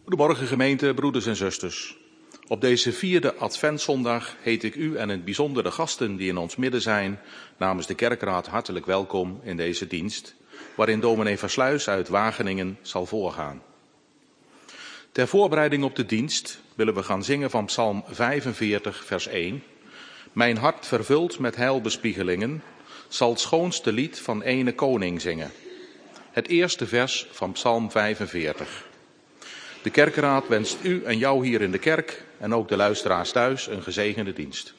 Goedemorgen gemeente, broeders en zusters. Op deze 4e Adventszondag heet ik u en in het bijzonder de gasten die in ons midden zijn namens de kerkraad hartelijk welkom in deze dienst, waarin dominee Versluis uit Wageningen zal voorgaan. Ter voorbereiding op de dienst willen we gaan zingen van Psalm 45 vers 1. Mijn hart vervuld met heilbespiegelingen zal het schoonste lied van ene koning zingen. Het eerste vers van Psalm 45. De kerkraad wenst u en jou hier in de kerk en ook de luisteraars thuis een gezegende dienst.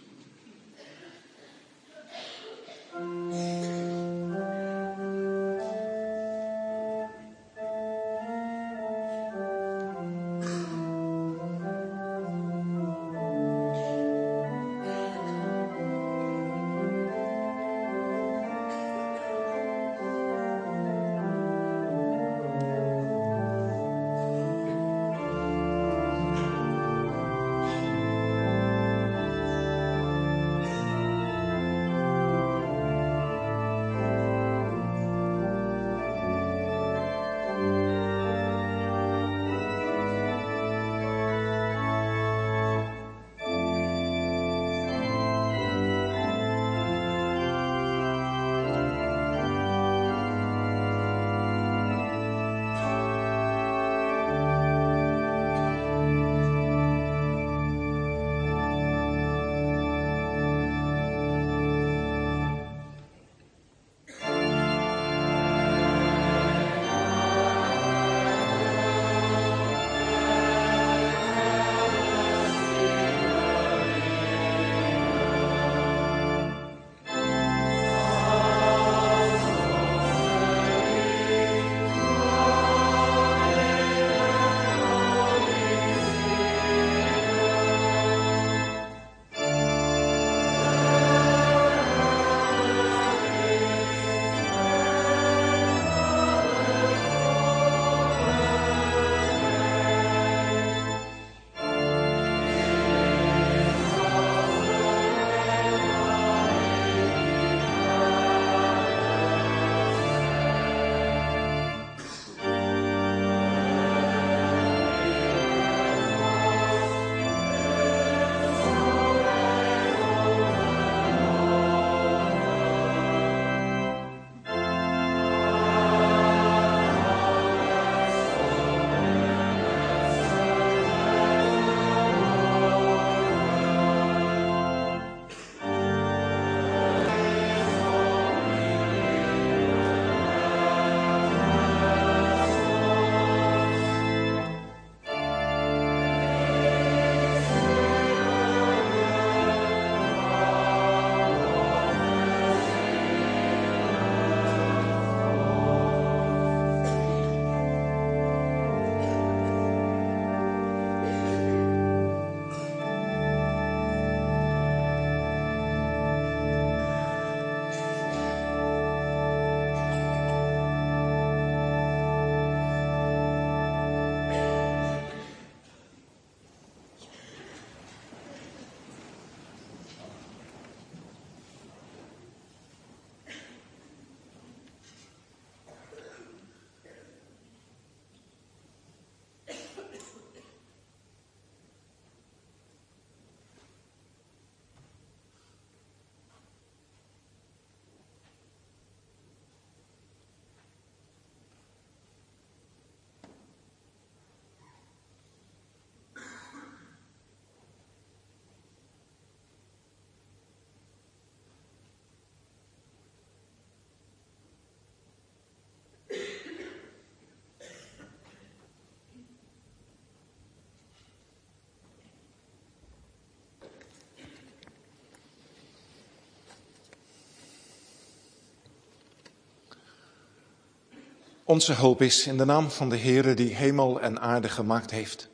Onze hoop is in de naam van de Heere die hemel en aarde gemaakt heeft.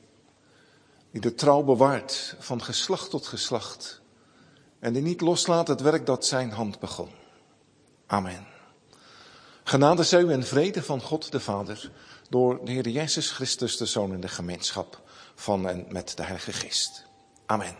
Die de trouw bewaart van geslacht tot geslacht. En die niet loslaat het werk dat zijn hand begon. Amen. Genade zij u en vrede van God de Vader. Door de Heer Jezus Christus de Zoon in de gemeenschap van en met de Heilige Geest. Amen.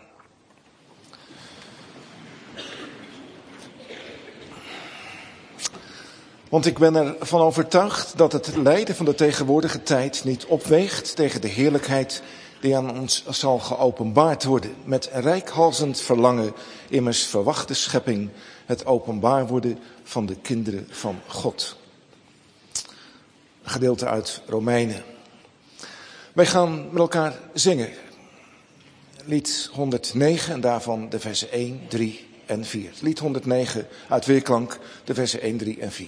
Want ik ben ervan overtuigd dat het lijden van de tegenwoordige tijd niet opweegt tegen de heerlijkheid die aan ons zal geopenbaard worden. Met reikhalzend verlangen immers verwacht de schepping het openbaar worden van de kinderen van God. Een gedeelte uit Romeinen. Wij gaan met elkaar zingen. Lied 109 en daarvan de versen 1, 3 en 4. Lied 109 uit Weerklank, de versen 1, 3 en 4.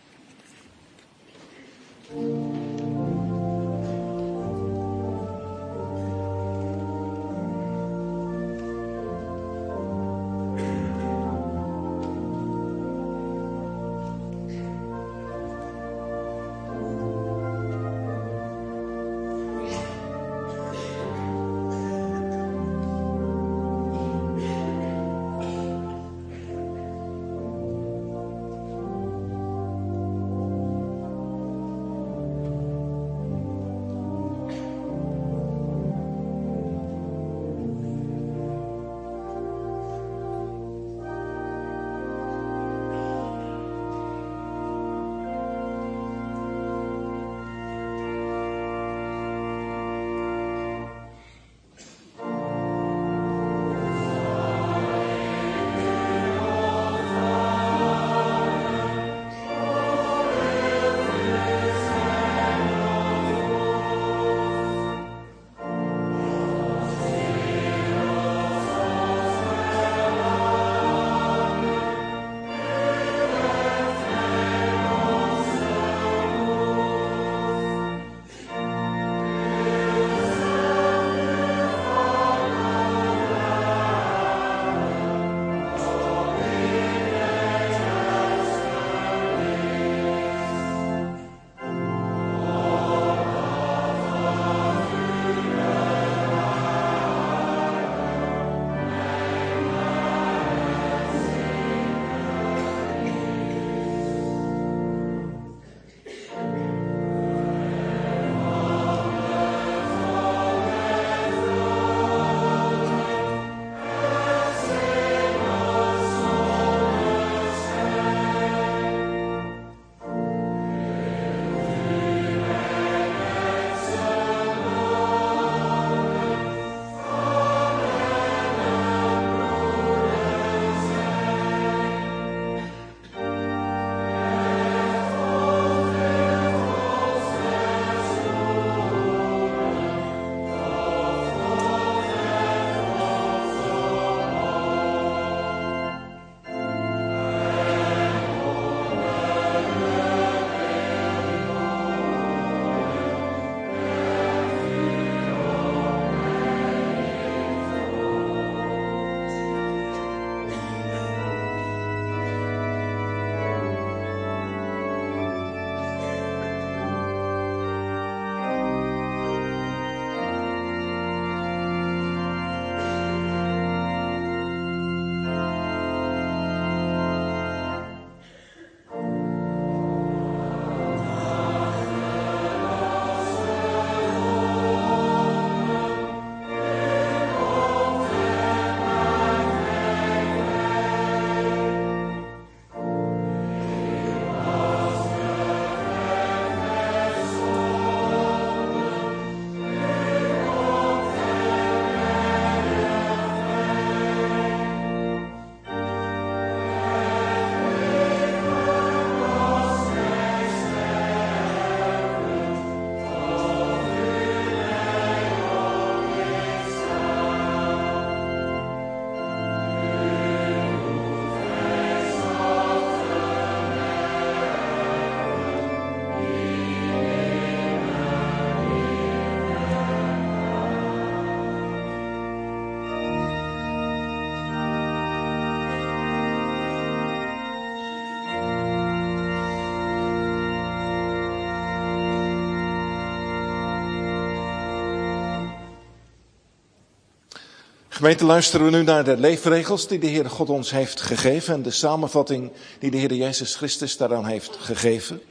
Gemeente, luisteren we nu naar de leefregels die de Heer God ons heeft gegeven en de samenvatting die de Heer Jezus Christus daaraan heeft gegeven.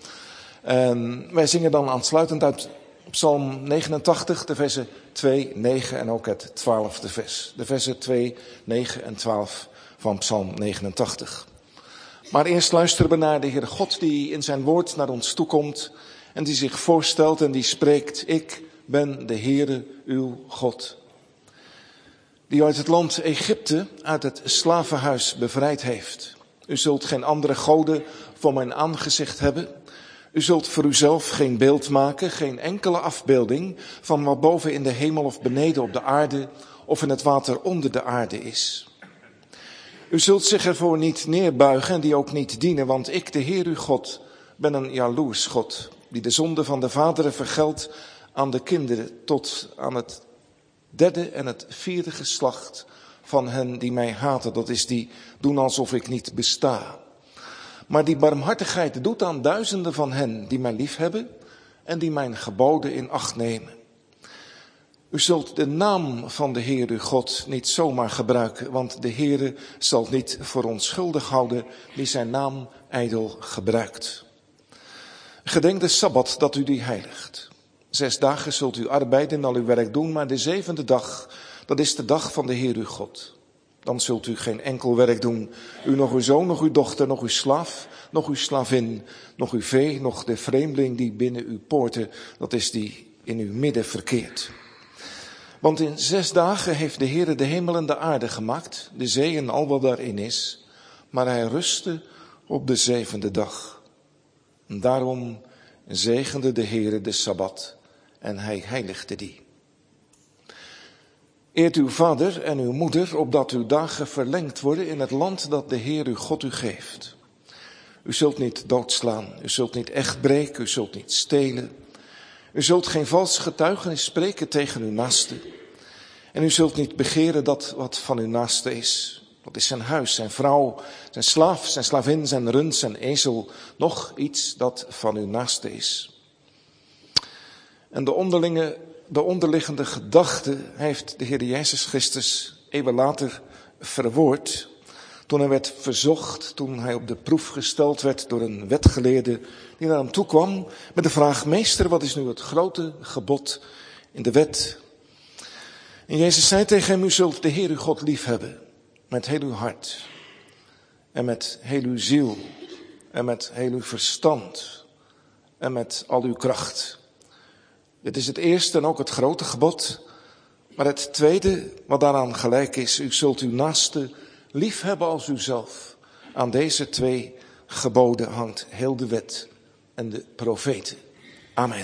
En wij zingen dan aansluitend uit Psalm 89, de versen 2, 9 en ook het 12e vers. De versen 2, 9 en 12 van Psalm 89. Maar eerst luisteren we naar de Heere God die in zijn woord naar ons toekomt en die zich voorstelt en die spreekt: ik ben de Heere uw God. Die uit het land Egypte, uit het slavenhuis bevrijd heeft. U zult geen andere goden voor mijn aangezicht hebben. U zult voor uzelf geen beeld maken, geen enkele afbeelding van wat boven in de hemel of beneden op de aarde of in het water onder de aarde is. U zult zich ervoor niet neerbuigen en die ook niet dienen, want ik, de Heer uw God, ben een jaloers God, die de zonde van de vaderen vergeldt aan de kinderen tot aan het 3e en het 4e geslacht van hen die mij haten. Dat is die doen alsof ik niet besta. Maar die barmhartigheid doet aan duizenden van hen die mij liefhebben en die mijn geboden in acht nemen. U zult de naam van de Heer uw God niet zomaar gebruiken, want de Heere zal niet voor onschuldig houden wie zijn naam ijdel gebruikt. Gedenk de Sabbat dat u die heiligt. 6 dagen zult u arbeiden en al uw werk doen, maar de 7e dag, dat is de dag van de Heer uw God. Dan zult u geen enkel werk doen, u nog uw zoon, nog uw dochter, nog uw slaaf, nog uw slavin, nog uw vee, nog de vreemdeling die binnen uw poorten, dat is die in uw midden verkeert. Want in 6 dagen heeft de Heere de hemel en de aarde gemaakt, de zee en al wat daarin is, maar hij rustte op de 7e dag. En daarom zegende de Heere de Sabbat en hij heiligde die. Eert uw vader en uw moeder, opdat uw dagen verlengd worden in het land dat de Heer uw God u geeft. U zult niet doodslaan, u zult niet echt breken, u zult niet stelen. U zult geen vals getuigenis spreken tegen uw naaste. En u zult niet begeren dat wat van uw naaste is. Dat is zijn huis, zijn vrouw, zijn slaaf, zijn slavin, zijn rund, zijn ezel. Nog iets dat van uw naaste is. En de onderliggende gedachte heeft de Heer Jezus Christus eeuwen later verwoord. Toen hij werd verzocht, toen hij op de proef gesteld werd door een wetgeleerde die naar hem toe kwam met de vraag: meester, wat is nu het grote gebod in de wet? En Jezus zei tegen hem: u zult de Heer uw God lief hebben met heel uw hart en met heel uw ziel en met heel uw verstand en met al uw kracht. Dit is het eerste en ook het grote gebod. Maar het tweede, wat daaraan gelijk is: u zult uw naaste lief hebben als uzelf. Aan deze 2 geboden hangt heel de wet en de profeten. Amen.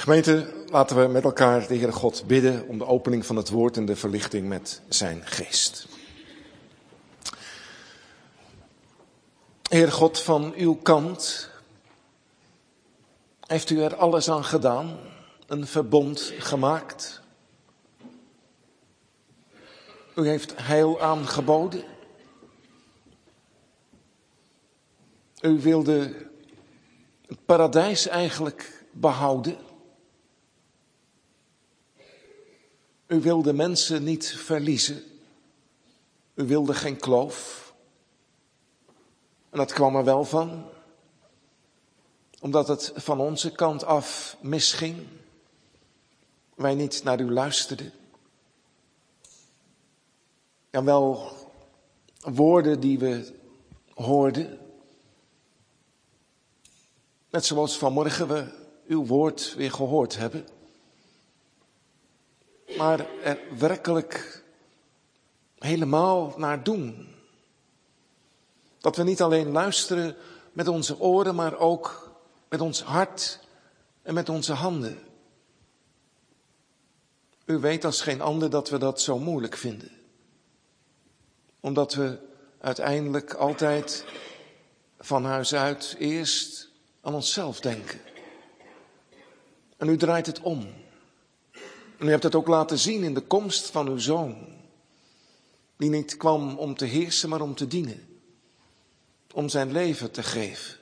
Gemeente, laten we met elkaar de Heere God bidden om de opening van het woord en de verlichting met zijn geest. Heere God, van uw kant heeft u er alles aan gedaan, een verbond gemaakt. U heeft heil aangeboden. U wilde het paradijs eigenlijk behouden. U wilde mensen niet verliezen. U wilde geen kloof. En dat kwam er wel van, omdat het van onze kant af misging. Wij niet naar u luisterden. En wel woorden die we hoorden. Net zoals vanmorgen we uw woord weer gehoord hebben. Maar er werkelijk helemaal naar doen. Dat we niet alleen luisteren met onze oren, maar ook met ons hart en met onze handen. U weet als geen ander dat we dat zo moeilijk vinden. Omdat we uiteindelijk altijd van huis uit eerst aan onszelf denken. En u draait het om. En u hebt het ook laten zien in de komst van uw Zoon. Die niet kwam om te heersen, maar om te dienen. Om zijn leven te geven.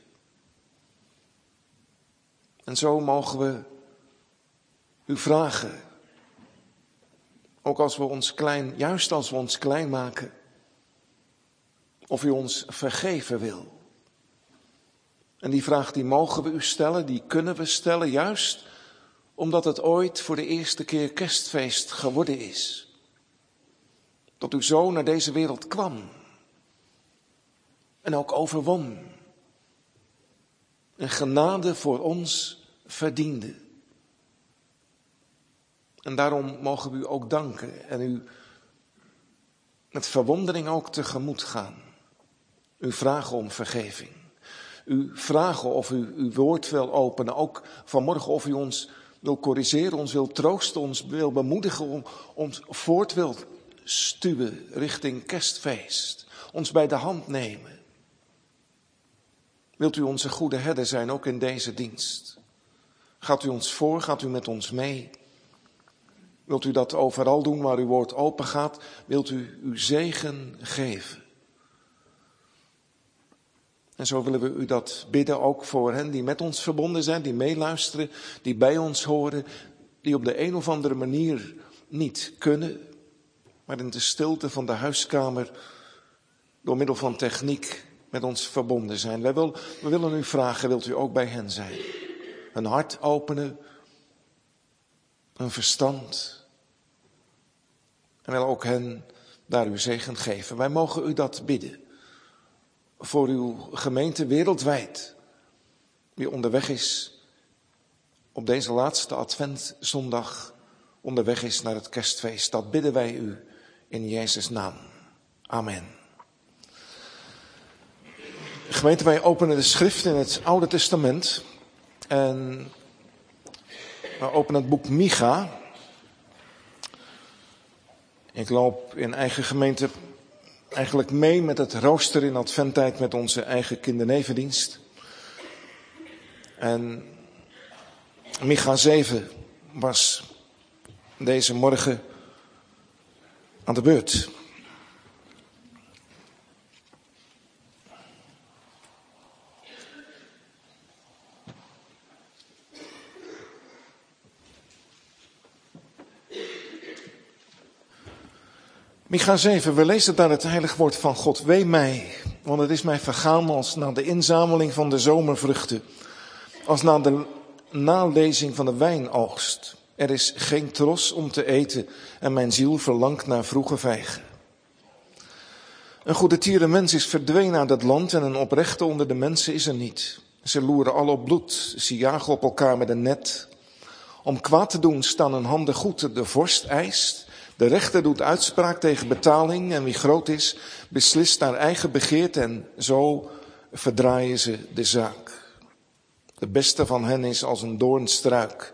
En zo mogen we u vragen. Ook als we ons klein, juist als we ons klein maken. Of u ons vergeven wil. En die vraag die mogen we u stellen, die kunnen we stellen, juist omdat het ooit voor de eerste keer kerstfeest geworden is. Dat uw Zoon naar deze wereld kwam. En ook overwon. En genade voor ons verdiende. En daarom mogen we u ook danken en u met verwondering ook tegemoet gaan. U vragen om vergeving. U vragen of u uw woord wil openen. Ook vanmorgen of u ons wil corrigeren, ons wil troosten, ons wil bemoedigen, ons voort wil stuwen richting kerstfeest. Ons bij de hand nemen. Wilt u onze goede herder zijn, ook in deze dienst? Gaat u ons voor, gaat u met ons mee? Wilt u dat overal doen waar uw woord open gaat? Wilt u uw zegen geven? En zo willen we u dat bidden ook voor hen die met ons verbonden zijn, die meeluisteren, die bij ons horen, die op de een of andere manier niet kunnen, maar in de stilte van de huiskamer door middel van techniek met ons verbonden zijn. We willen u vragen, wilt u ook bij hen zijn? Een hart openen, een verstand. En wil ook hen daar uw zegen geven. Wij mogen u dat bidden. Voor uw gemeente wereldwijd. Die onderweg is op deze laatste Adventzondag. Onderweg is naar het kerstfeest. Dat bidden wij u in Jezus' naam. Amen. Gemeente, wij openen de schrift in het Oude Testament. En we openen het boek Micha. Ik loop in eigen gemeente eigenlijk mee met het rooster in adventtijd met onze eigen kindernevendienst. En Micha 7 was deze morgen aan de beurt. Micha 7, we lezen daar het heilig woord van God. Wee mij, want het is mij vergaan als na de inzameling van de zomervruchten. Als na de nalezing van de wijnoogst. Er is geen tros om te eten en mijn ziel verlangt naar vroege vijgen. Een goedertieren mens is verdwenen uit het land en een oprechte onder de mensen is er niet. Ze loeren al op bloed, ze jagen op elkaar met een net. Om kwaad te doen staan hun handen goed, de vorst eist. De rechter doet uitspraak tegen betaling en wie groot is, beslist naar eigen begeerte en zo verdraaien ze de zaak. De beste van hen is als een doornstruik.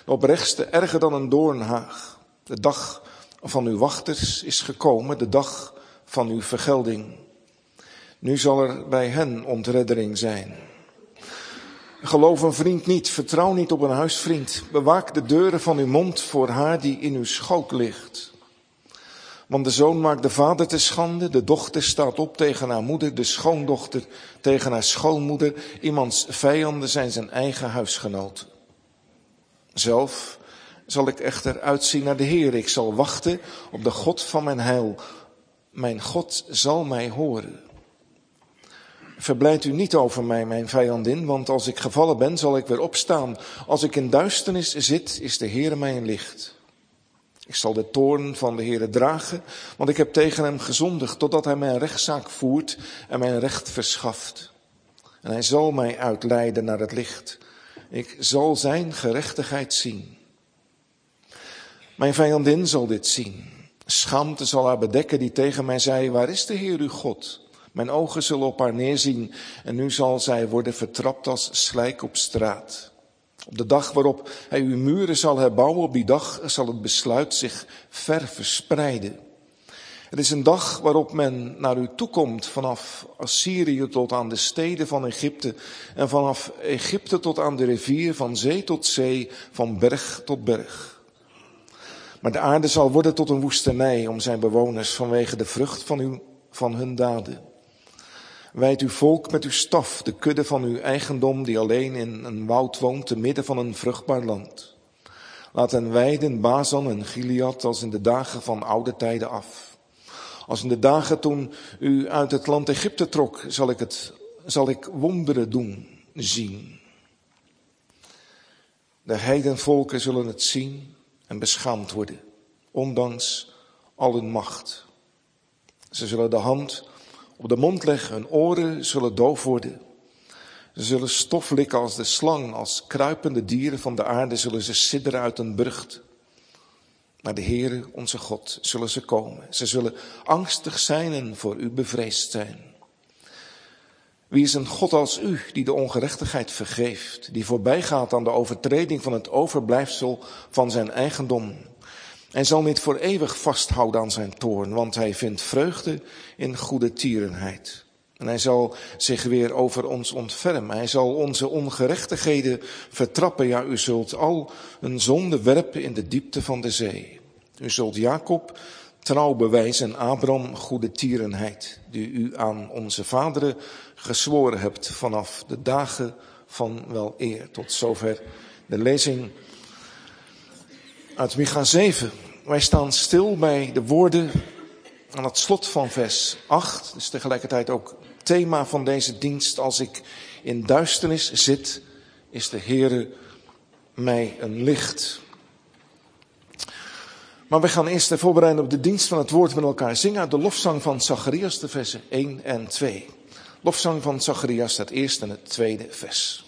De oprechtste erger dan een doornhaag. De dag van uw wachters is gekomen, de dag van uw vergelding. Nu zal er bij hen ontreddering zijn. Geloof een vriend niet, vertrouw niet op een huisvriend. Bewaak de deuren van uw mond voor haar die in uw schoot ligt. Want de zoon maakt de vader te schande, de dochter staat op tegen haar moeder, de schoondochter tegen haar schoonmoeder. Iemands vijanden zijn zijn eigen huisgenoten. Zelf zal ik echter uitzien naar de Heer. Ik zal wachten op de God van mijn heil. Mijn God zal mij horen. Verblijd u niet over mij, mijn vijandin, want als ik gevallen ben, zal ik weer opstaan. Als ik in duisternis zit, is de Heer mij een licht. Ik zal de toorn van de Heere dragen, want ik heb tegen hem gezondigd, totdat hij mijn rechtszaak voert en mijn recht verschaft. En hij zal mij uitleiden naar het licht. Ik zal zijn gerechtigheid zien. Mijn vijandin zal dit zien. Schaamte zal haar bedekken die tegen mij zei, waar is de Heer uw God? Mijn ogen zullen op haar neerzien en nu zal zij worden vertrapt als slijk op straat. Op de dag waarop hij uw muren zal herbouwen, op die dag zal het besluit zich ver verspreiden. Het is een dag waarop men naar u toekomt vanaf Assyrië tot aan de steden van Egypte en vanaf Egypte tot aan de rivier, van zee tot zee, van berg tot berg. Maar de aarde zal worden tot een woestenij om zijn bewoners vanwege de vrucht van hun daden. Wijd uw volk met uw staf, de kudde van uw eigendom die alleen in een woud woont, te midden van een vruchtbaar land. Laat hen weiden Bazan en Gilead als in de dagen van oude tijden af. Als in de dagen toen u uit het land Egypte trok, zal ik wonderen doen, zien. De heidenvolken zullen het zien en beschaamd worden, ondanks al hun macht. Ze zullen de hand op de mond leggen, hun oren zullen doof worden. Ze zullen stof likken als de slang, als kruipende dieren van de aarde zullen ze sidderen uit een burcht. Naar de Heere, onze God, zullen ze komen. Ze zullen angstig zijn en voor u bevreesd zijn. Wie is een God als u, die de ongerechtigheid vergeeft, die voorbijgaat aan de overtreding van het overblijfsel van zijn eigendom? Hij zal niet voor eeuwig vasthouden aan zijn toorn, want hij vindt vreugde in goede tierenheid. En hij zal zich weer over ons ontfermen. Hij zal onze ongerechtigheden vertrappen. Ja, u zult al een zonde werpen in de diepte van de zee. U zult Jacob trouw bewijzen en Abraham goede tierenheid, die u aan onze vaderen gezworen hebt vanaf de dagen van wel eer. Tot zover de lezing uit Micha 7. Wij staan stil bij de woorden aan het slot van vers 8. Dus tegelijkertijd ook thema van deze dienst. Als ik in duisternis zit, is de Heere mij een licht. Maar we gaan eerst voorbereiden op de dienst van het woord met elkaar zingen uit de lofzang van Zacharias, de versen 1 en 2. Lofzang van Zacharias, het eerste en het tweede vers.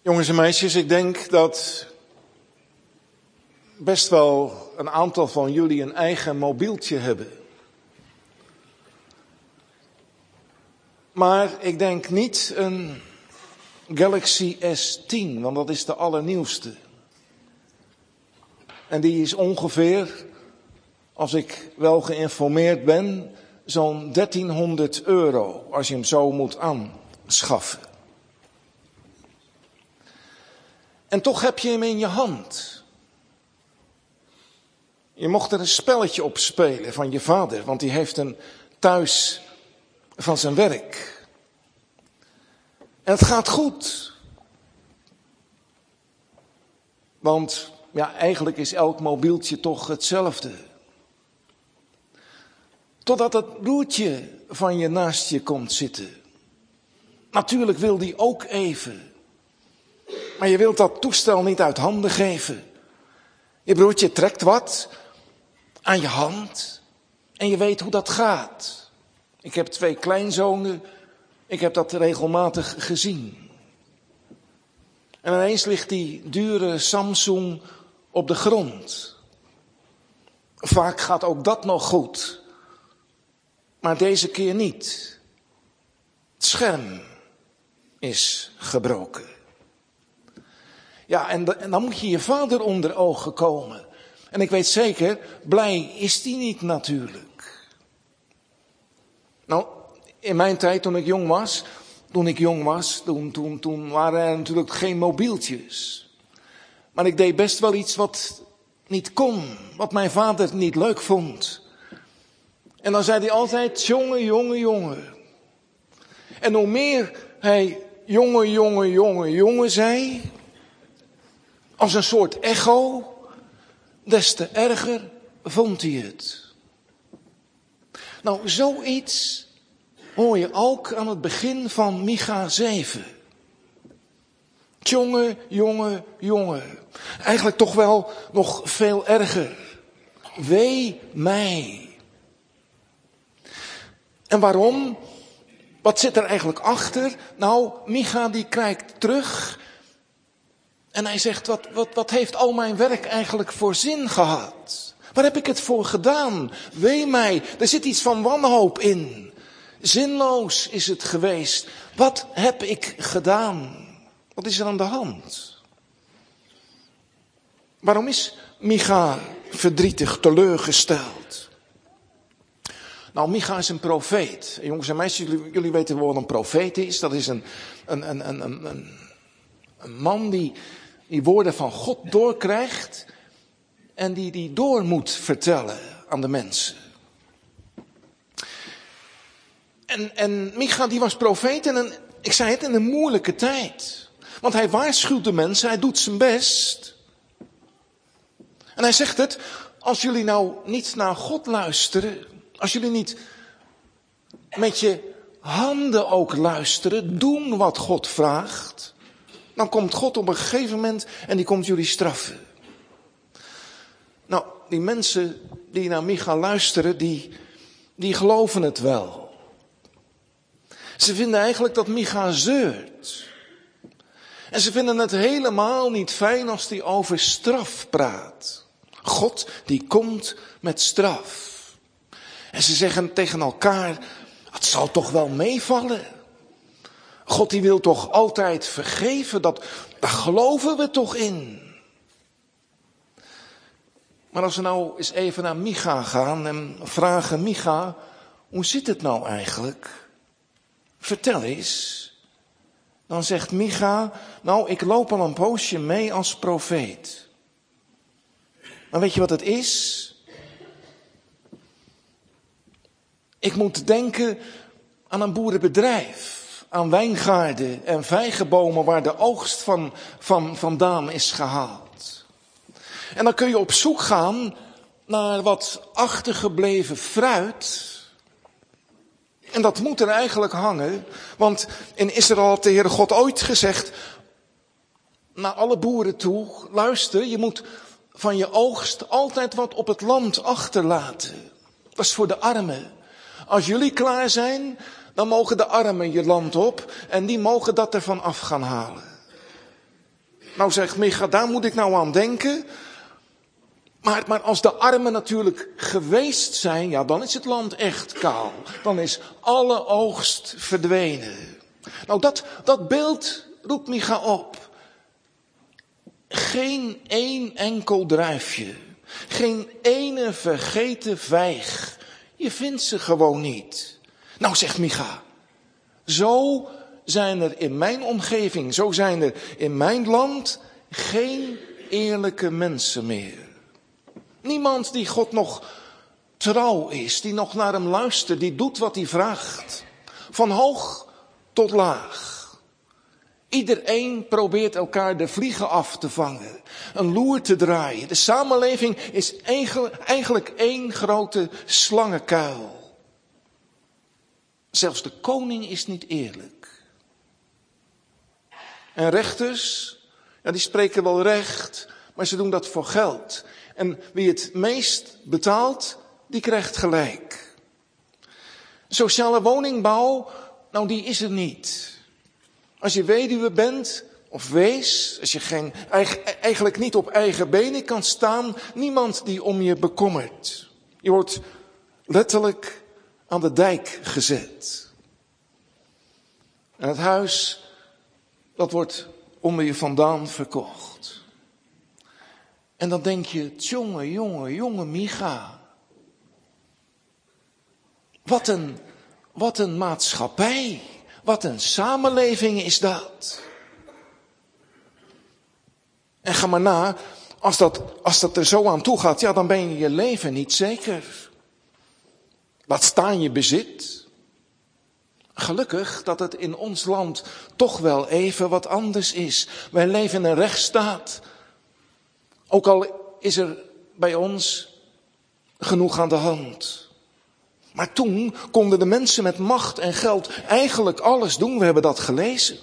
Jongens en meisjes, ik denk dat best wel een aantal van jullie een eigen mobieltje hebben. Maar ik denk niet een Galaxy S10, want dat is de allernieuwste. En die is ongeveer, als ik wel geïnformeerd ben, zo'n €1300 als je hem zo moet aanschaffen. En toch heb je hem in je hand. Je mocht er een spelletje op spelen van je vader, want die heeft hem thuis van zijn werk. En het gaat goed. Want ja, eigenlijk is elk mobieltje toch hetzelfde. Totdat het broertje van je naast je komt zitten. Natuurlijk wil die ook even. Maar je wilt dat toestel niet uit handen geven. Je broertje trekt wat aan je hand. En je weet hoe dat gaat. Ik heb 2 kleinzonen. Ik heb dat regelmatig gezien. En ineens ligt die dure Samsung op de grond. Vaak gaat ook dat nog goed. Maar deze keer niet. Het scherm is gebroken. Ja, en dan moet je vader onder ogen komen. En ik weet zeker, blij is die niet natuurlijk. Nou, in mijn tijd toen ik jong was, toen waren er natuurlijk geen mobieltjes. Maar ik deed best wel iets wat niet kon, wat mijn vader niet leuk vond. En dan zei hij altijd, jongen. En hoe meer hij jongen zei, als een soort echo, des te erger vond hij het. Nou, zoiets hoor je ook aan het begin van Micha 7. Jongen. Eigenlijk toch wel nog veel erger. Wee mij. En waarom? Wat zit er eigenlijk achter? Nou, Micha die kijkt terug. En hij zegt, wat heeft al mijn werk eigenlijk voor zin gehad? Waar heb ik het voor gedaan? Wee mij, er zit iets van wanhoop in. Zinloos is het geweest. Wat heb ik gedaan? Wat is er aan de hand? Waarom is Micha verdrietig, teleurgesteld? Nou, Micha is een profeet. Jongens en meisjes, jullie weten wel wat een profeet is. Dat is een man die woorden van God doorkrijgt en die door moet vertellen aan de mensen. En Micha die was profeet ik zei het, in een moeilijke tijd. Want hij waarschuwt de mensen, hij doet zijn best. En hij zegt het, als jullie nou niet naar God luisteren, als jullie niet met je handen ook luisteren, doen wat God vraagt, dan komt God op een gegeven moment en die komt jullie straffen. Nou, die mensen die naar Micha luisteren, die geloven het wel. Ze vinden eigenlijk dat Micha zeurt. En ze vinden het helemaal niet fijn als hij over straf praat. God die komt met straf. En ze zeggen tegen elkaar, het zal toch wel meevallen. God die wil toch altijd vergeven, daar geloven we toch in. Maar als we nou eens even naar Micha gaan en vragen, Micha, hoe zit het nou eigenlijk? Vertel eens. Dan zegt Micha, nou ik loop al een poosje mee als profeet. Maar weet je wat het is? Ik moet denken aan een boerenbedrijf. Aan wijngaarden en vijgenbomen waar de oogst vandaan is gehaald. En dan kun je op zoek gaan naar wat achtergebleven fruit. En dat moet er eigenlijk hangen. Want in Israël had de Heere God ooit gezegd naar alle boeren toe, luister, je moet van je oogst altijd wat op het land achterlaten. Dat is voor de armen. Als jullie klaar zijn, dan mogen de armen je land op en die mogen dat ervan af gaan halen. Nou zegt Micha, daar moet ik nou aan denken. Maar als de armen natuurlijk geweest zijn, ja, dan is het land echt kaal. Dan is alle oogst verdwenen. Nou, dat beeld roept Micha op. Geen één enkel druifje. Geen ene vergeten vijg. Je vindt ze gewoon niet. Nou, zegt Micha, zo zijn er in mijn omgeving, zo zijn er in mijn land geen eerlijke mensen meer. Niemand die God nog trouw is, die nog naar hem luistert, die doet wat hij vraagt. Van hoog tot laag. Iedereen probeert elkaar de vliegen af te vangen, een loer te draaien. De samenleving is eigenlijk één grote slangenkuil. Zelfs de koning is niet eerlijk. En rechters, ja, die spreken wel recht, maar ze doen dat voor geld. En wie het meest betaalt, die krijgt gelijk. Sociale woningbouw, nou die is er niet. Als je weduwe bent of wees, als je eigenlijk niet op eigen benen kan staan, niemand die om je bekommert. Je wordt letterlijk aan de dijk gezet. En het huis, dat wordt onder je vandaan verkocht. En dan denk je, jonge Micha. Wat een maatschappij. Wat een samenleving is dat. En ga maar na, als dat er zo aan toe gaat, ja, dan ben je je leven niet zeker. Laat staan je bezit. Gelukkig dat het in ons land toch wel even wat anders is. Wij leven in een rechtsstaat. Ook al is er bij ons genoeg aan de hand. Maar toen konden de mensen met macht en geld eigenlijk alles doen. We hebben dat gelezen.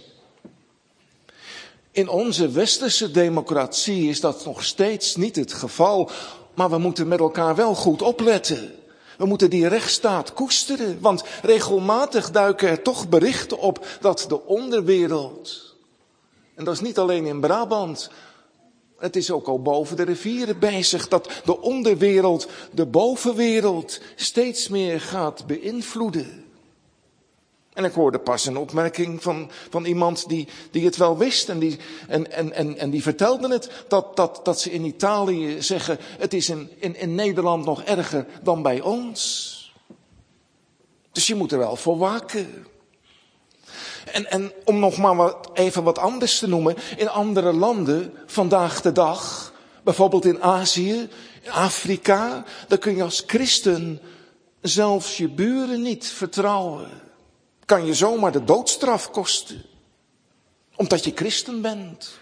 In onze westerse democratie is dat nog steeds niet het geval. Maar we moeten met elkaar wel goed opletten. We moeten die rechtsstaat koesteren. Want regelmatig duiken er toch berichten op dat de onderwereld, en dat is niet alleen in Brabant, het is ook al boven de rivieren bezig, dat de onderwereld de bovenwereld steeds meer gaat beïnvloeden. En ik hoorde pas een opmerking van iemand die het wel wist. En die vertelde het, dat ze in Italië zeggen, het is in Nederland nog erger dan bij ons. Dus je moet er wel voor waken. En om nog maar even wat anders te noemen, in andere landen vandaag de dag, bijvoorbeeld in Azië, in Afrika, daar kun je als christen zelfs je buren niet vertrouwen. Kan je zomaar de doodstraf kosten, omdat je christen bent.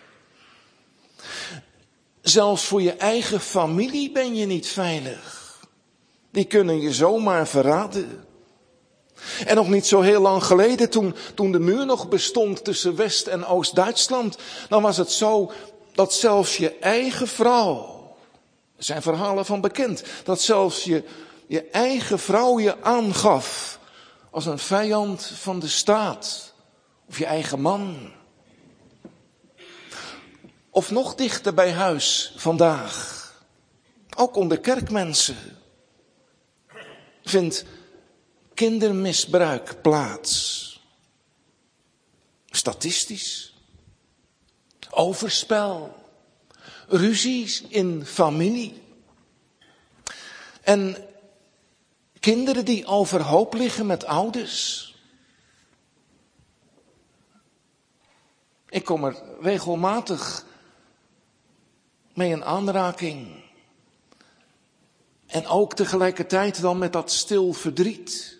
Zelfs voor je eigen familie ben je niet veilig. Die kunnen je zomaar verraden. En nog niet zo heel lang geleden, toen de muur nog bestond tussen West- en Oost-Duitsland, dan was het zo dat zelfs je eigen vrouw, er zijn verhalen van bekend, dat zelfs je eigen vrouw je aangaf als een vijand van de staat, of je eigen man. Of nog dichter bij huis vandaag, ook onder kerkmensen, vindt kindermisbruik plaats. Statistisch. Overspel. Ruzies in familie. En kinderen die overhoop liggen met ouders. Ik kom er regelmatig mee in aanraking. En ook tegelijkertijd dan met dat stil verdriet.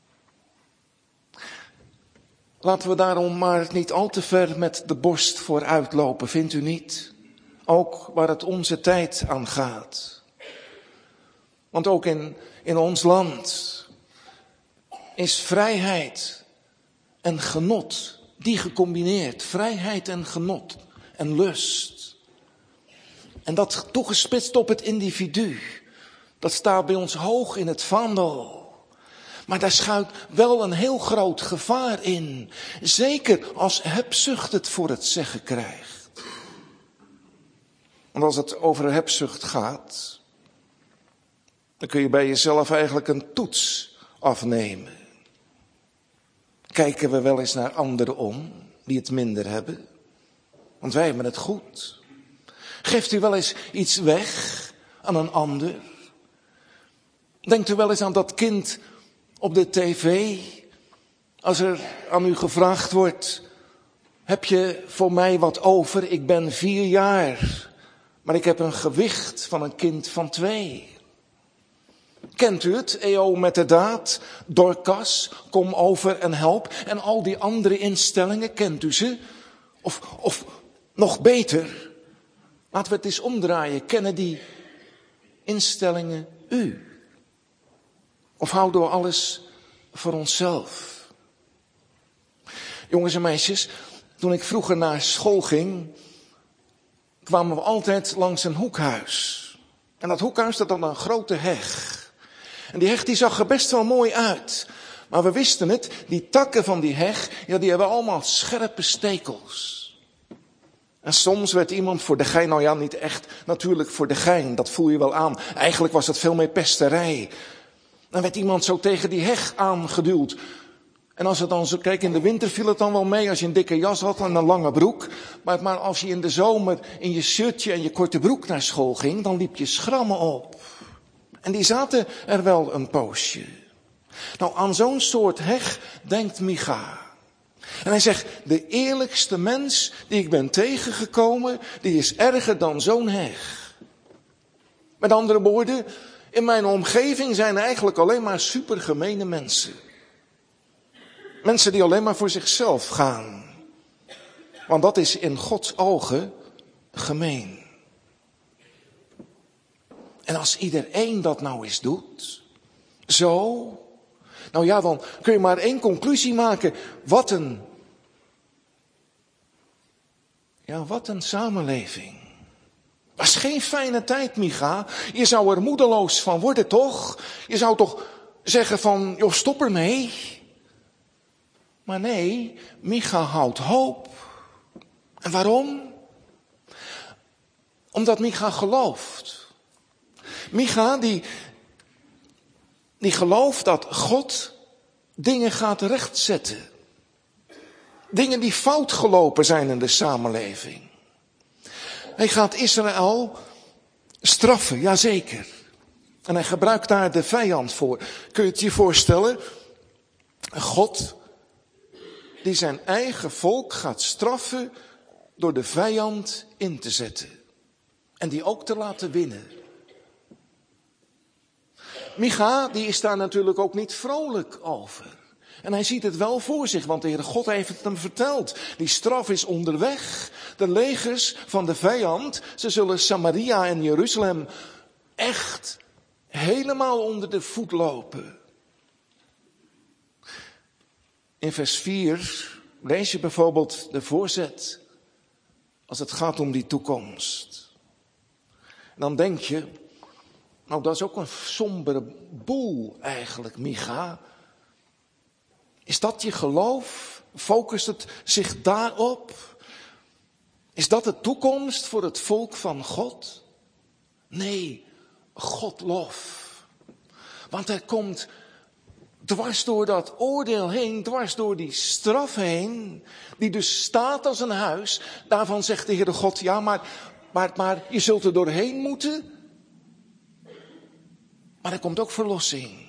Laten we daarom maar niet al te ver met de borst vooruit lopen, vindt u niet? Ook waar het onze tijd aan gaat. Want ook in ons land is vrijheid en genot, die gecombineerd. Vrijheid en genot en lust. En dat toegespitst op het individu. Dat staat bij ons hoog in het vaandel. Maar daar schuilt wel een heel groot gevaar in. Zeker als hebzucht het voor het zeggen krijgt. Want als het over hebzucht gaat, dan kun je bij jezelf eigenlijk een toets afnemen. Kijken we wel eens naar anderen om, die het minder hebben? Want wij hebben het goed. Geeft u wel eens iets weg aan een ander? Denkt u wel eens aan dat kind op de tv? Als er aan u gevraagd wordt, heb je voor mij wat over? Ik ben 4 jaar, maar ik heb een gewicht van een kind van 2. Kent u het? EO met de daad, Dorcas, kom over en help. En al die andere instellingen, kent u ze? Of nog beter, laten we het eens omdraaien. Kennen die instellingen u? Of houden we alles voor onszelf? Jongens en meisjes, toen ik vroeger naar school ging, kwamen we altijd langs een hoekhuis. En dat hoekhuis dat had een grote heg. En die heg die zag er best wel mooi uit. Maar we wisten het, die takken van die heg, ja, die hebben allemaal scherpe stekels. En soms werd iemand voor de gein, nou ja, niet echt natuurlijk voor de gein, dat voel je wel aan. Eigenlijk was het veel meer pesterij. Dan werd iemand zo tegen die heg aangeduwd. En als het dan zo, kijk, in de winter viel het dan wel mee als je een dikke jas had en een lange broek. Maar als je in de zomer in je shirtje en je korte broek naar school ging, dan liep je schrammen op. En die zaten er wel een poosje. Nou, aan zo'n soort heg denkt Micha. En hij zegt, de eerlijkste mens die ik ben tegengekomen, die is erger dan zo'n heg. Met andere woorden, in mijn omgeving zijn er eigenlijk alleen maar supergemene mensen. Mensen die alleen maar voor zichzelf gaan. Want dat is in Gods ogen gemeen. En als iedereen dat nou eens doet, zo, nou ja, dan kun je maar 1 conclusie maken. Wat een samenleving. Dat is geen fijne tijd, Micha. Je zou er moedeloos van worden, toch? Je zou toch zeggen van, joh, stop ermee. Maar nee, Micha houdt hoop. En waarom? Omdat Micha gelooft. Micha die gelooft dat God dingen gaat rechtzetten. Dingen die fout gelopen zijn in de samenleving. Hij gaat Israël straffen, jazeker. En hij gebruikt daar de vijand voor. Kun je het je voorstellen? God die zijn eigen volk gaat straffen door de vijand in te zetten. En die ook te laten winnen. Micha, die is daar natuurlijk ook niet vrolijk over. En hij ziet het wel voor zich, want de Heere God heeft het hem verteld. Die straf is onderweg. De legers van de vijand, ze zullen Samaria en Jeruzalem echt helemaal onder de voet lopen. In vers 4 lees je bijvoorbeeld de voorzet als het gaat om die toekomst. En dan denk je, nou dat is ook een sombere boel eigenlijk, Micha. Is dat je geloof? Focust het zich daarop? Is dat de toekomst voor het volk van God? Nee, Godlof. Want er komt dwars door dat oordeel heen, dwars door die straf heen, die dus staat als een huis. Daarvan zegt de Heere God, ja, maar je zult er doorheen moeten. Maar er komt ook verlossing.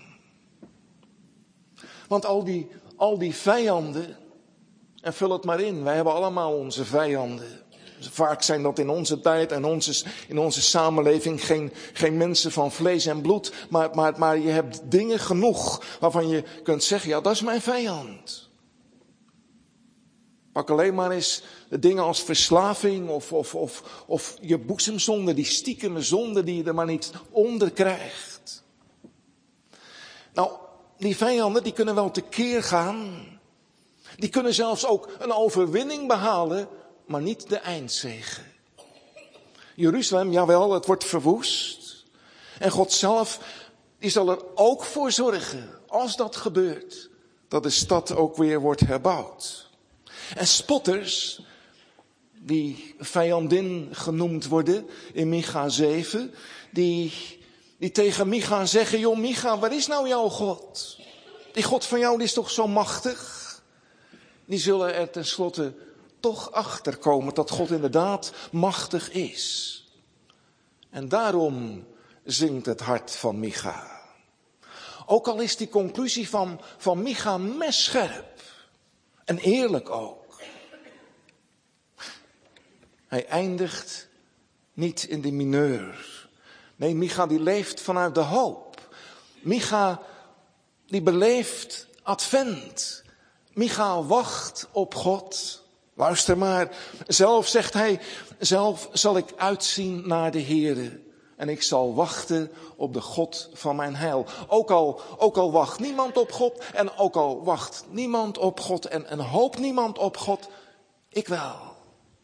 Want al die vijanden, en vul het maar in, wij hebben allemaal onze vijanden. Vaak zijn dat in onze tijd en in onze samenleving geen mensen van vlees en bloed. Maar je hebt dingen genoeg waarvan je kunt zeggen, ja, dat is mijn vijand. Pak alleen maar eens de dingen als verslaving of je boezemzonde, die stiekeme zonde die je er maar niet onder krijgt. Nou, die vijanden die kunnen wel tekeer gaan. Die kunnen zelfs ook een overwinning behalen, maar niet de eindzege. Jeruzalem, jawel, het wordt verwoest. En God zelf, die zal er ook voor zorgen, als dat gebeurt, dat de stad ook weer wordt herbouwd. En spotters, die vijandin genoemd worden in Micha 7, die tegen Micha zeggen, joh Micha, waar is nou jouw God? Die God van jou die is toch zo machtig? Die zullen er tenslotte toch achter komen dat God inderdaad machtig is. En daarom zingt het hart van Micha. Ook al is die conclusie van Micha messcherp. En eerlijk ook. Hij eindigt niet in de mineur. Nee, Micha die leeft vanuit de hoop. Micha die beleeft advent. Micha wacht op God. Luister maar, zelf zegt hij, zelf zal ik uitzien naar de Heere. En ik zal wachten op de God van mijn heil. Ook al wacht niemand op God. En ook al wacht niemand op God. En hoopt niemand op God. Ik wel.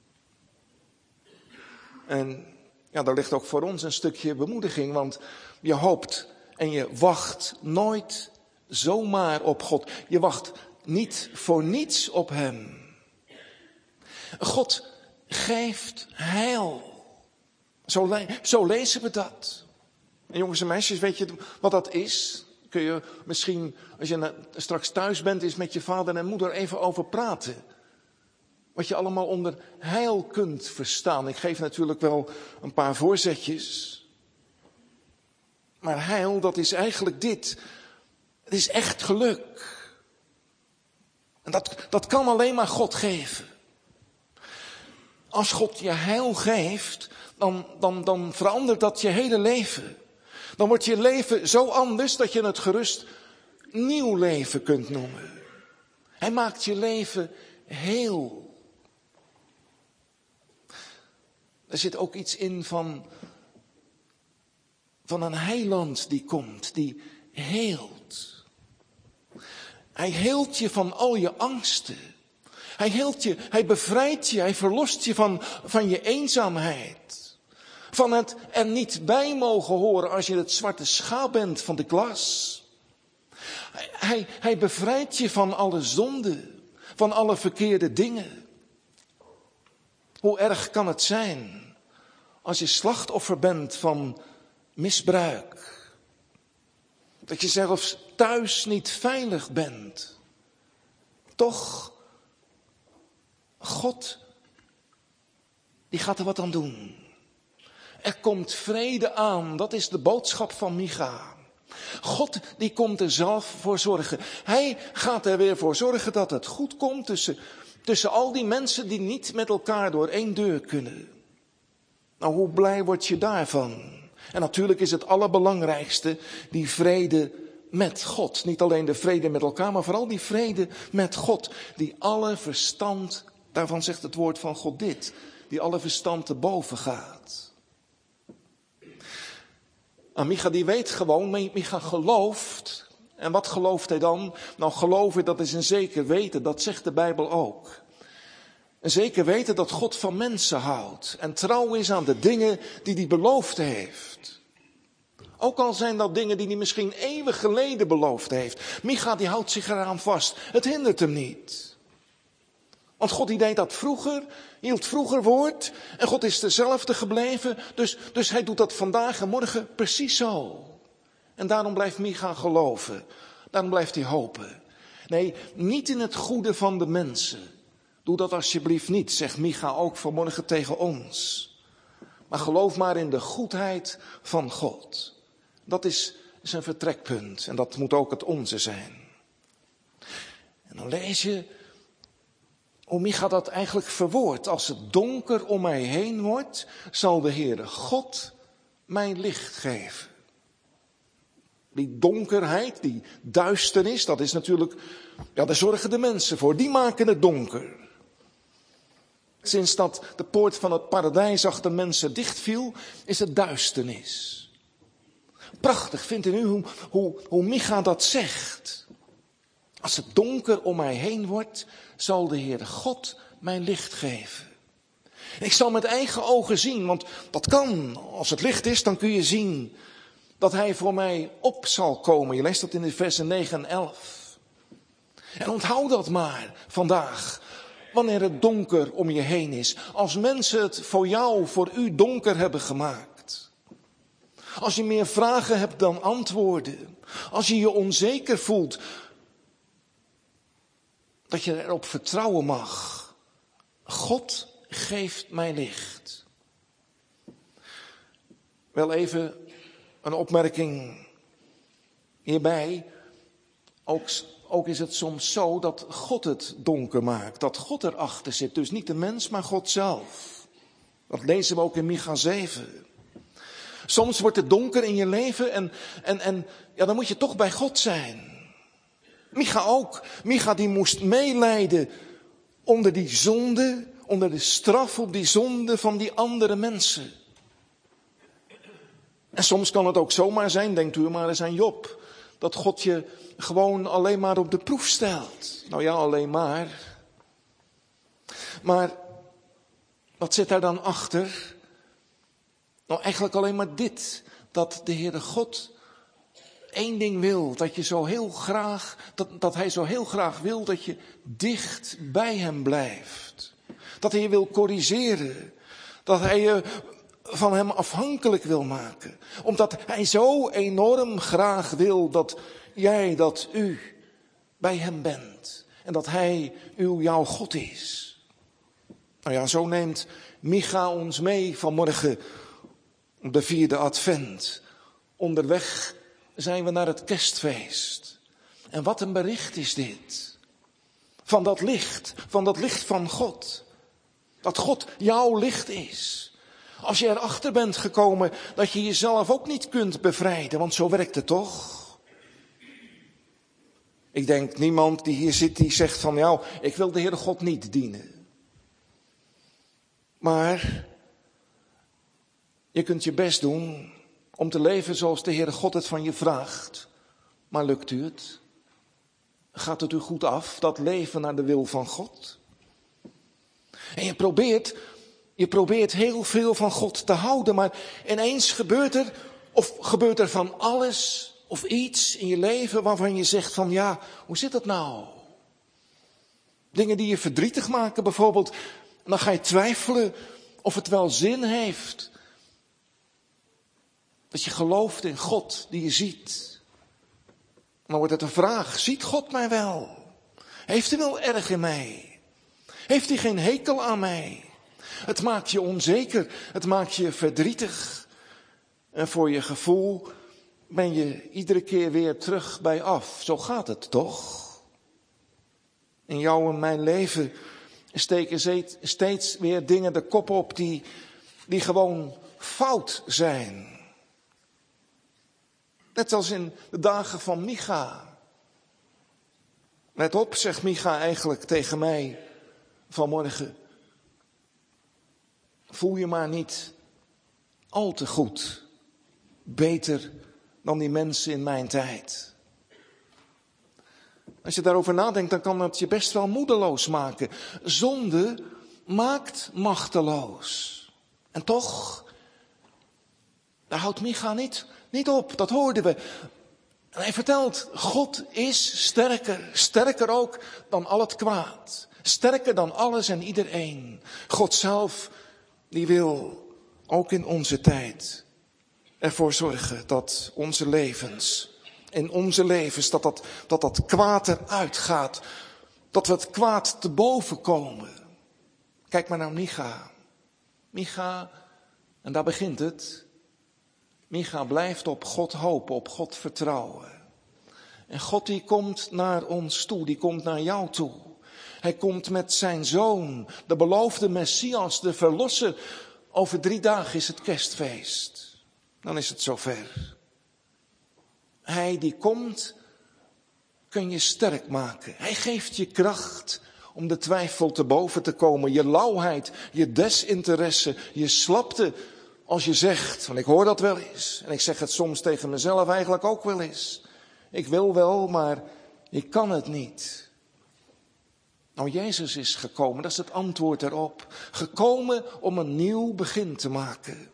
En ja, daar ligt ook voor ons een stukje bemoediging. Want je hoopt en je wacht nooit zomaar op God. Je wacht niet voor niets op hem. God geeft heil. Zo lezen we dat. En jongens en meisjes, weet je wat dat is? Kun je misschien, als je straks thuis bent, eens met je vader en moeder even over praten. Wat je allemaal onder heil kunt verstaan. Ik geef natuurlijk wel een paar voorzetjes. Maar heil, dat is eigenlijk dit. Het is echt geluk. En dat kan alleen maar God geven. Als God je heil geeft, dan verandert dat je hele leven. Dan wordt je leven zo anders dat je het gerust nieuw leven kunt noemen. Hij maakt je leven heel. Er zit ook iets in van een heiland die komt, die heelt. Hij heelt je van al je angsten. Hij heelt je, hij bevrijdt je, hij verlost je van je eenzaamheid. Van het er niet bij mogen horen als je het zwarte schaap bent van de klas. Hij bevrijdt je van alle zonde, van alle verkeerde dingen. Hoe erg kan het zijn als je slachtoffer bent van misbruik? Dat je zelfs thuis niet veilig bent. Toch, God, die gaat er wat aan doen. Er komt vrede aan, dat is de boodschap van Micha. God, die komt er zelf voor zorgen. Hij gaat er weer voor zorgen dat het goed komt tussen al die mensen die niet met elkaar door één deur kunnen. Nou, hoe blij word je daarvan? En natuurlijk is het allerbelangrijkste die vrede met God. Niet alleen de vrede met elkaar, maar vooral die vrede met God. Die alle verstand, daarvan zegt het woord van God dit, die alle verstand te boven gaat. En Micha die weet gewoon, Micha gelooft. En wat gelooft hij dan? Nou, geloven, dat is een zeker weten, dat zegt de Bijbel ook. Een zeker weten dat God van mensen houdt. En trouw is aan de dingen die hij beloofd heeft. Ook al zijn dat dingen die hij misschien eeuwen geleden beloofd heeft. Micha die houdt zich eraan vast. Het hindert hem niet. Want God die deed dat vroeger, hield vroeger woord. En God is dezelfde gebleven. Dus hij doet dat vandaag en morgen precies zo. En daarom blijft Micha geloven. Daarom blijft hij hopen. Nee, niet in het goede van de mensen. Doe dat alsjeblieft niet, zegt Micha ook vanmorgen tegen ons. Maar geloof maar in de goedheid van God. Dat is zijn vertrekpunt en dat moet ook het onze zijn. En dan lees je hoe Micha dat eigenlijk verwoordt. Als het donker om mij heen wordt, zal de Heere God mij licht geven. Die donkerheid, die duisternis, dat is natuurlijk, ja, daar zorgen de mensen voor. Die maken het donker. Sinds dat de poort van het paradijs achter mensen dichtviel, is het duisternis. Prachtig vindt u nu hoe Micha dat zegt. Als het donker om mij heen wordt, zal de Heere God mij licht geven. En ik zal met eigen ogen zien, want dat kan. Als het licht is, dan kun je zien dat hij voor mij op zal komen. Je leest dat in de versen 9 en 11. En onthoud dat maar vandaag. wanneer het donker om je heen is. Als mensen het voor jou, voor u donker hebben gemaakt. Als je meer vragen hebt dan antwoorden. Als je je onzeker voelt. Dat je erop vertrouwen mag. God geeft mij licht. Wel even een opmerking hierbij. Ook is het soms zo dat God het donker maakt. Dat God erachter zit. Dus niet de mens, maar God zelf. Dat lezen we ook in Micha 7. Soms wordt het donker in je leven en ja, dan moet je toch bij God zijn. Micha ook. Micha die moest meelijden onder die zonde, onder de straf op die zonde van die andere mensen. En soms kan het ook zomaar zijn, denkt u maar eens aan Job, dat God je gewoon alleen maar op de proef stelt. Nou ja, alleen maar. Maar wat zit daar dan achter? Nou, eigenlijk alleen maar dit, dat de Heere God één ding wil, dat je zo heel graag, dat Hij zo heel graag wil dat je dicht bij Hem blijft. Dat Hij je wil corrigeren. Dat Hij je van Hem afhankelijk wil maken. Omdat Hij zo enorm graag wil dat jij, dat u bij Hem bent. En dat Hij jouw God is. Nou ja, zo neemt Micha ons mee vanmorgen op de 4e advent. Onderweg zijn we naar het kerstfeest. En wat een bericht is dit. Van dat licht van God. Dat God jouw licht is. Als je erachter bent gekomen dat je jezelf ook niet kunt bevrijden, want zo werkt het toch? Ik denk niemand die hier zit die zegt van nou, ik wil de Heere God niet dienen. Maar je kunt je best doen om te leven zoals de Heere God het van je vraagt. Maar lukt u het? Gaat het u goed af, dat leven naar de wil van God? En je probeert heel veel van God te houden, maar ineens gebeurt er van alles of iets in je leven waarvan je zegt van ja, hoe zit dat nou? Dingen die je verdrietig maken bijvoorbeeld, dan ga je twijfelen of het wel zin heeft. Dat je gelooft in God die je ziet. Dan wordt het een vraag, ziet God mij wel? Heeft hij wel erg in mij? Heeft hij geen hekel aan mij? Het maakt je onzeker, het maakt je verdrietig. En voor je gevoel ben je iedere keer weer terug bij af. Zo gaat het toch? In jouw en mijn leven steken steeds weer dingen de kop op die gewoon fout zijn. Net als in de dagen van Micha. Let op, zegt Micha eigenlijk tegen mij vanmorgen. Voel je maar niet al te goed. Beter dan die mensen in mijn tijd. Als je daarover nadenkt, dan kan dat je best wel moedeloos maken. Zonde maakt machteloos. En toch, daar houdt Micha niet op, dat hoorden we. En hij vertelt, God is sterker. Sterker ook dan al het kwaad. Sterker dan alles en iedereen. God zelf, die wil ook in onze tijd ervoor zorgen dat onze levens, in onze levens, dat kwaad eruit gaat. Dat we het kwaad te boven komen. Kijk maar naar Micha. Micha, en daar begint het. Micha blijft op God hopen, op God vertrouwen. En God die komt naar ons toe, die komt naar jou toe. Hij komt met zijn zoon, de beloofde Messias, de verlosser. Over 3 dagen is het kerstfeest. Dan is het zover. Hij die komt, kun je sterk maken. Hij geeft je kracht om de twijfel te boven te komen. Je lauwheid, je desinteresse, je slapte. Als je zegt, want ik hoor dat wel eens. En ik zeg het soms tegen mezelf eigenlijk ook wel eens. Ik wil wel, maar ik kan het niet. Nou, Jezus is gekomen, dat is het antwoord erop. Gekomen om een nieuw begin te maken.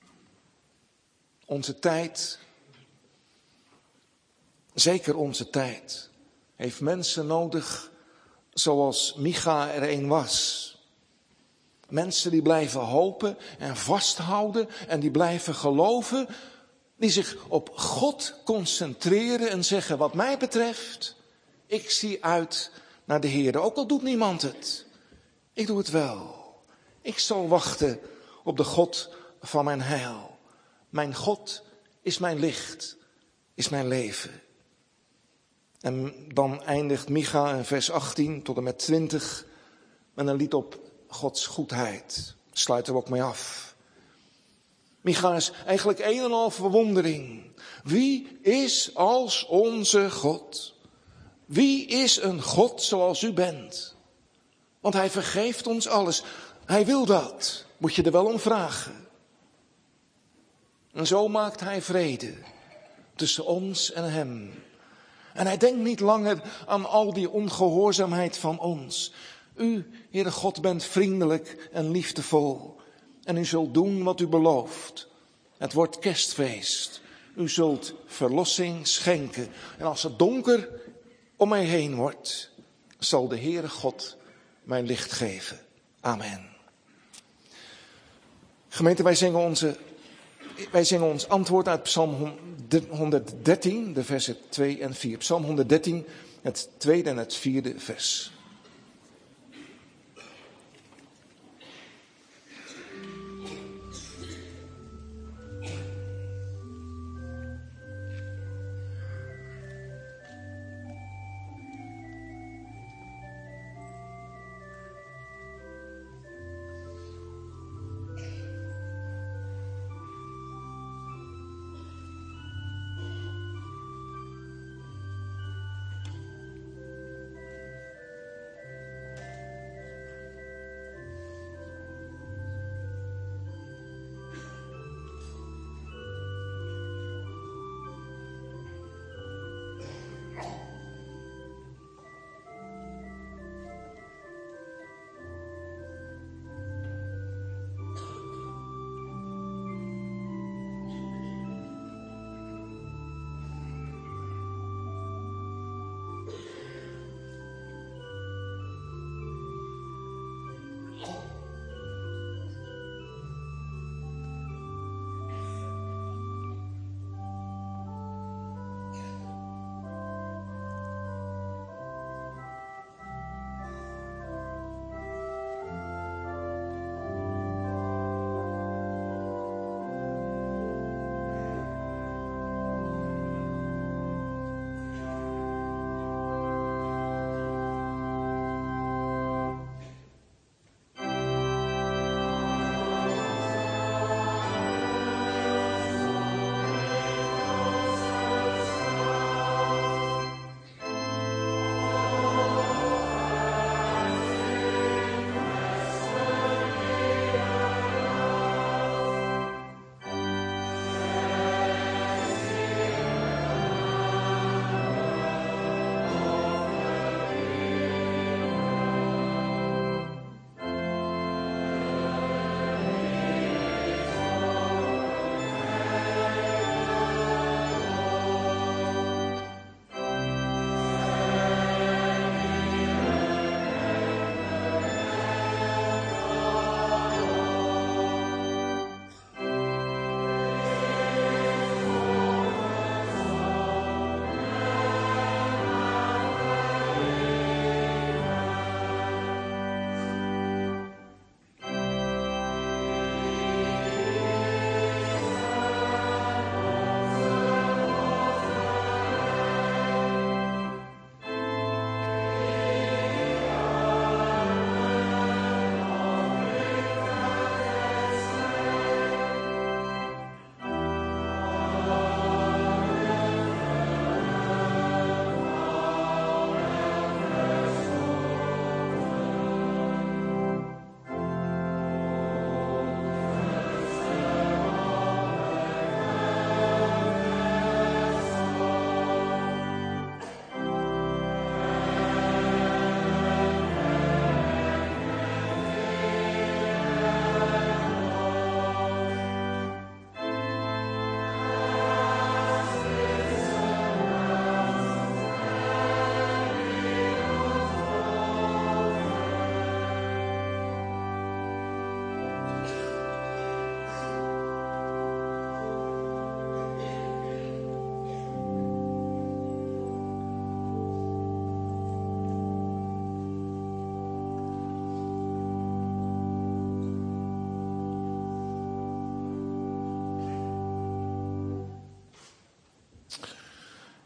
Onze tijd, zeker onze tijd, heeft mensen nodig zoals Micha er een was. Mensen die blijven hopen en vasthouden en die blijven geloven. Die zich op God concentreren en zeggen, wat mij betreft, ik zie uit naar de Heer. Ook al doet niemand het. Ik doe het wel. Ik zal wachten op de God van mijn heil. Mijn God is mijn licht, is mijn leven. En dan eindigt Micha in vers 18 tot en met 20 met een lied op Gods goedheid. Sluiten we ook mee af. Micha is eigenlijk een en al verwondering. Wie is als onze God? Wie is een God zoals u bent? Want hij vergeeft ons alles. Hij wil dat. Moet je er wel om vragen. En zo maakt hij vrede tussen ons en hem. En hij denkt niet langer aan al die ongehoorzaamheid van ons. U, Heere God, bent vriendelijk en liefdevol. En u zult doen wat u belooft. Het wordt kerstfeest. U zult verlossing schenken. En als het donker om mij heen wordt, zal de Heere God mij licht geven. Amen. Gemeente, wij zingen ons antwoord uit Psalm 113, de versen 2 en 4. Psalm 113, het tweede en het vierde vers.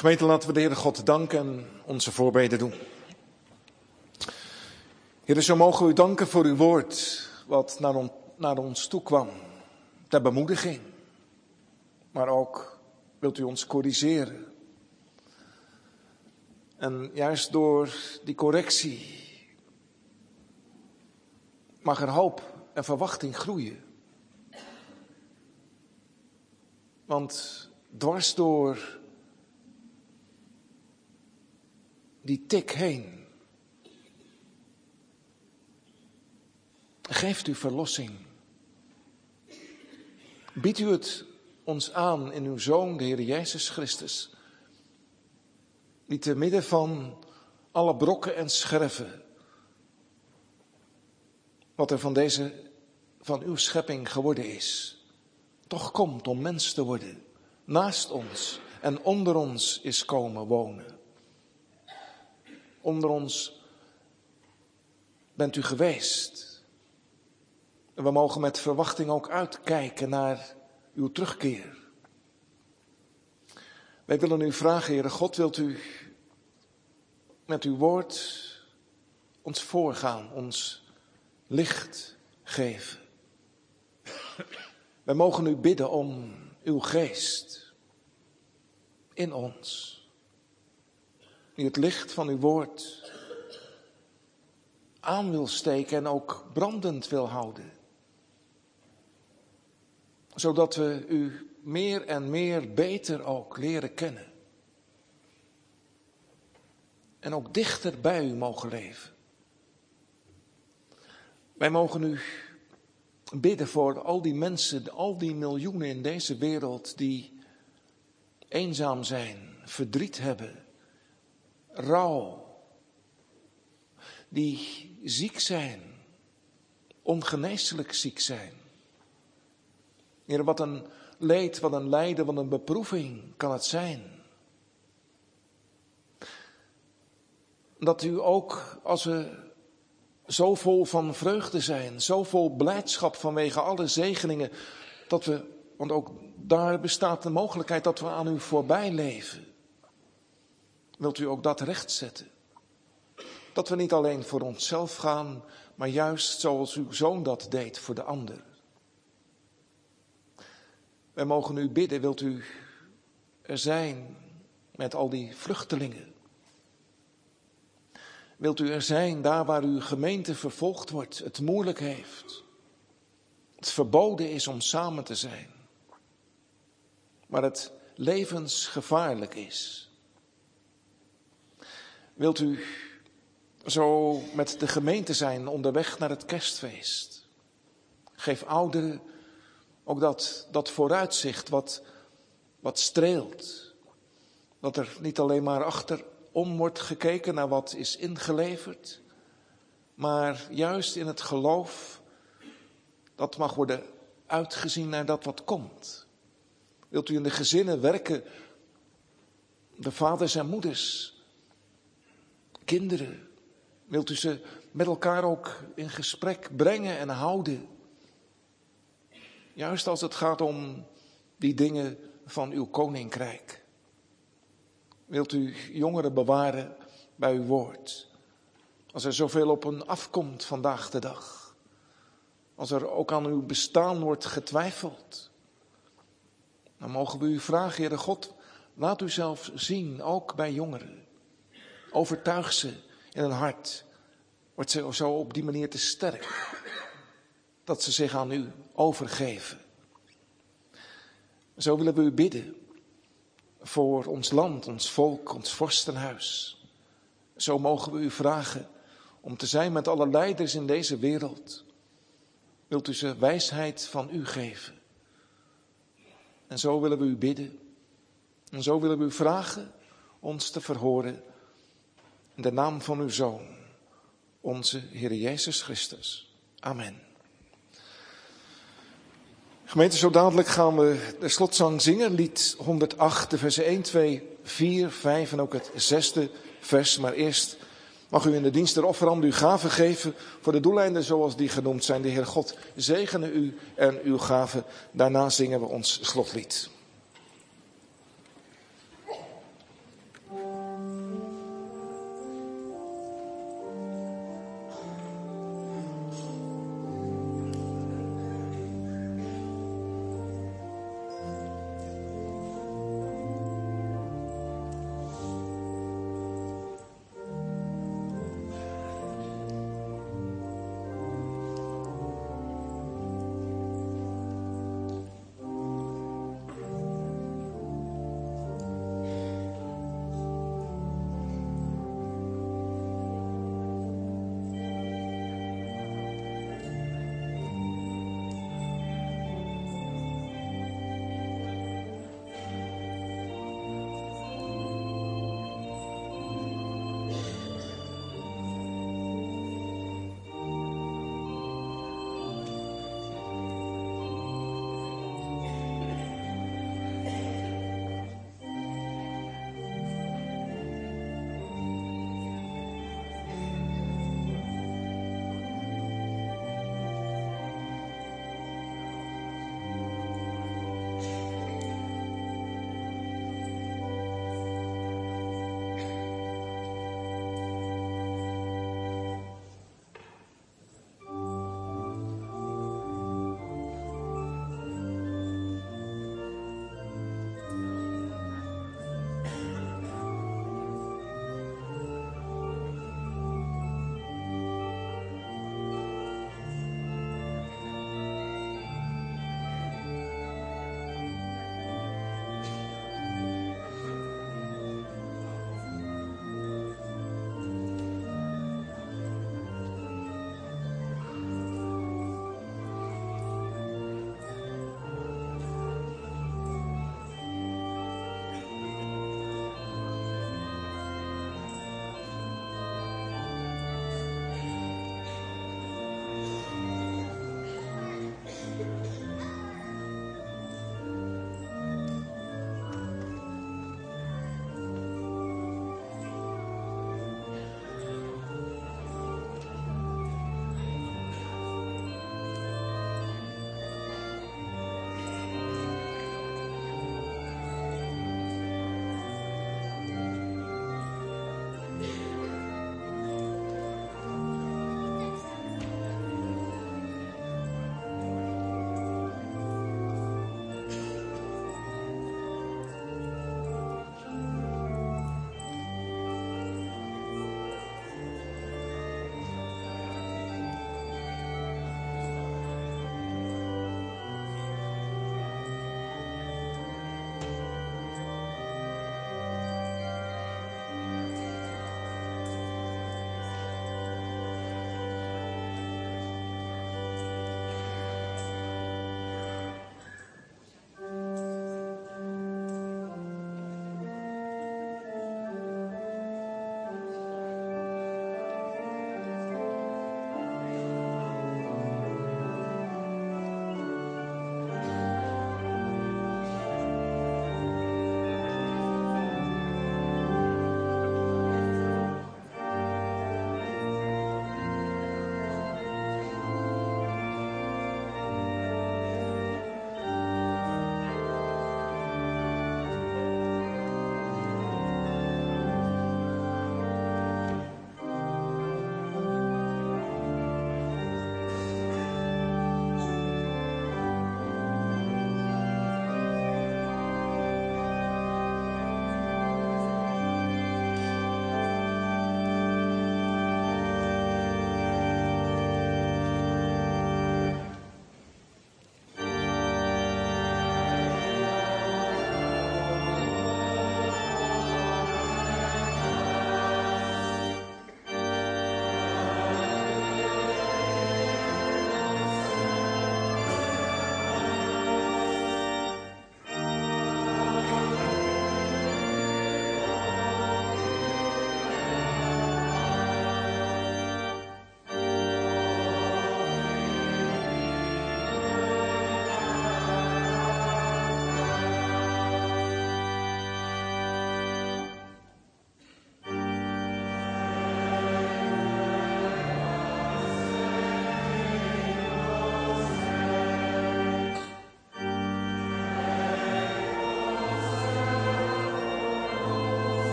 Gemeente, laten we de Heere God danken en onze voorbeden doen. Heere, zo mogen we u danken voor uw woord, wat naar ons toe kwam, ter bemoediging. Maar ook wilt u ons corrigeren. En juist door die correctie mag er hoop en verwachting groeien. Want dwars door die tik heen geeft u verlossing. Biedt u het ons aan in uw Zoon, de Heer Jezus Christus, die te midden van alle brokken en scherven, wat er van uw schepping geworden is, toch komt om mens te worden, naast ons en onder ons is komen wonen. Onder ons bent u geweest. En we mogen met verwachting ook uitkijken naar uw terugkeer. Wij willen u vragen, Heere God, wilt u met uw woord ons voorgaan, ons licht geven. Wij mogen u bidden om uw geest in ons. Die het licht van uw woord aan wil steken en ook brandend wil houden. Zodat we u meer en meer beter ook leren kennen. En ook dichter bij u mogen leven. Wij mogen u bidden voor al die mensen, al die miljoenen in deze wereld die eenzaam zijn, verdriet hebben, rouw, die ziek zijn, ongeneeslijk ziek zijn. Heer, wat een leed, wat een lijden, wat een beproeving kan het zijn. Dat u ook, als we zo vol van vreugde zijn, zo vol blijdschap vanwege alle zegeningen, dat we, want ook daar bestaat de mogelijkheid dat we aan u voorbij leven. Wilt u ook dat rechtzetten? Dat we niet alleen voor onszelf gaan, maar juist zoals uw Zoon dat deed voor de ander. Wij mogen u bidden, wilt u er zijn met al die vluchtelingen? Wilt u er zijn daar waar uw gemeente vervolgd wordt, het moeilijk heeft? Het verboden is om samen te zijn. Maar het levensgevaarlijk is. Wilt u zo met de gemeente zijn onderweg naar het kerstfeest? Geef ouderen ook dat vooruitzicht wat streelt. Dat er niet alleen maar achterom wordt gekeken naar wat is ingeleverd. Maar juist in het geloof, dat mag worden uitgezien naar dat wat komt. Wilt u in de gezinnen werken, de vaders en moeders, kinderen. Wilt u ze met elkaar ook in gesprek brengen en houden. Juist als het gaat om die dingen van uw koninkrijk. Wilt u jongeren bewaren bij uw woord. Als er zoveel op hen afkomt vandaag de dag. Als er ook aan uw bestaan wordt getwijfeld. Dan mogen we u vragen, Heere God, laat u zelf zien, ook bij jongeren. Overtuig ze in hun hart. Wordt ze zo op die manier te sterk. Dat ze zich aan u overgeven. Zo willen we u bidden. Voor ons land, ons volk, ons vorstenhuis. Zo mogen we u vragen om te zijn met alle leiders in deze wereld. Wilt u ze wijsheid van u geven. En zo willen we u bidden. En zo willen we u vragen ons te verhoren. In de naam van uw Zoon, onze Heer Jezus Christus. Amen. Gemeente, zo dadelijk gaan we de slotzang zingen. Lied 108, de versen 1, 2, 4, 5 en ook het 6e vers. Maar eerst mag u in de dienst der offeranden uw gaven geven voor de doeleinden zoals die genoemd zijn. De Heer God zegene u en uw gaven. Daarna zingen we ons slotlied.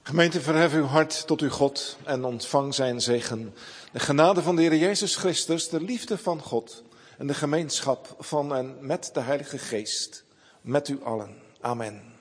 Gemeente, verhef uw hart tot uw God en ontvang zijn zegen. De genade van de Heer Jezus Christus, de liefde van God en de gemeenschap van en met de Heilige Geest, met u allen. Amen.